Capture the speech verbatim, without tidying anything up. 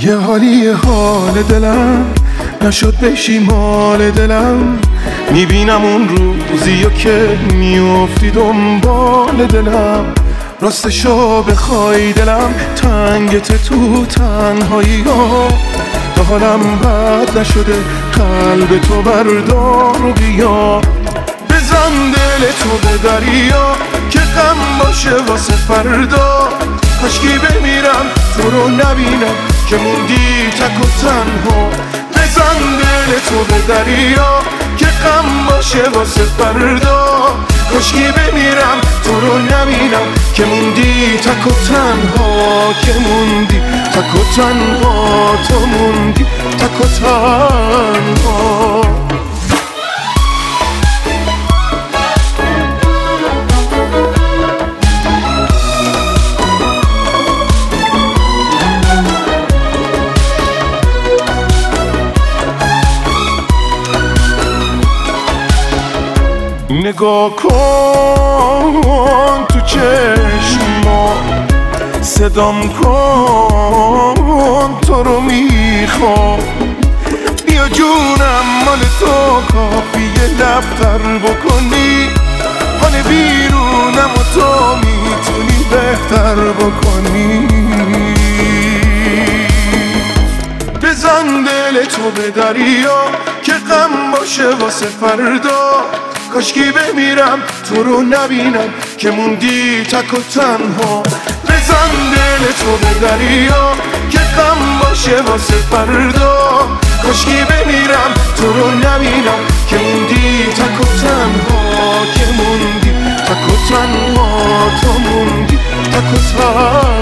یه حالی یه حال دلم نشد بشی مال دلم، میبینم اون روزیو که میافتی دنبال دلم. راستشو بخوای دلم تنگت تو تنهایی ها، تا حالم بد نشده قلب تو بردار و بیا. بزن دل تو به دریا که غم باشه واسه فردا، کاشکی بمیرم تو رو نبینم که موندی تک و تنها. بزن دل تو به دریا که غم باشه واسه فردا، کاشکی بمیرم تو رو نبینم که موندی تک و تنها، که موندی تک و تنها، تو موندی تک و تنها. نگاه کن تو چشما، صدام کن تو رو میخوام. بیا جونم مال تو کافیه لبتر بکنی، حال بیرونم و تو میتونی بهتر بکنی. بزن دل تو به دریا که غم باشه واسه فردا، کاشکی بمیرم تو رو نبینم که موندی تک و تنها. بزن دل تو به دریا که غم باشه واسه فردا، کاشکی بمیرم تو رو نبینم که موندی تک و تنها، که موندی تک و تنها، تو موندی تک و تنها.